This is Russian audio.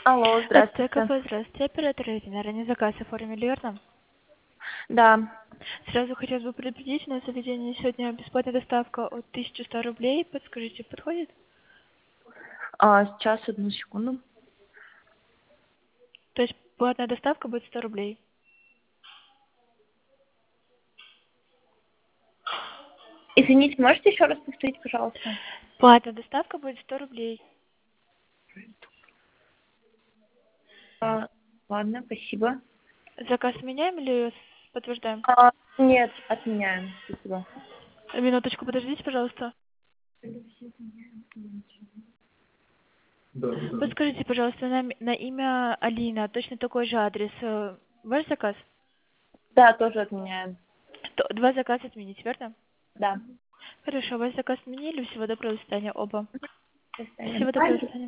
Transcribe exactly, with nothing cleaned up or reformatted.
Алло, Здравствуйте, здравствуйте. КП, здравствуйте, оператор Эдина. Ранее заказ оформили, верно? Да. Сразу хотелось бы предупредить, на заведение сегодня бесплатная доставка от тысячи ста рублей. Подскажите, подходит? А, сейчас, одну секунду. То есть платная доставка будет сто рублей. Извините, можете еще раз повторить, пожалуйста? Платная доставка будет сто рублей. А, ладно, спасибо. Заказ меняем или с- подтверждаем? А, нет, отменяем. Спасибо. Минуточку, подождите, пожалуйста. Да, да, да. Подскажите, пожалуйста, на, м- на имя Алина, точно такой же адрес. э, Ваш заказ? Да, тоже отменяем. То- Два заказа отменить, верно? Да. Хорошо, ваш заказ отменили. Всего доброго, до свидания, оба. До свидания. Всего доброго, до свидания.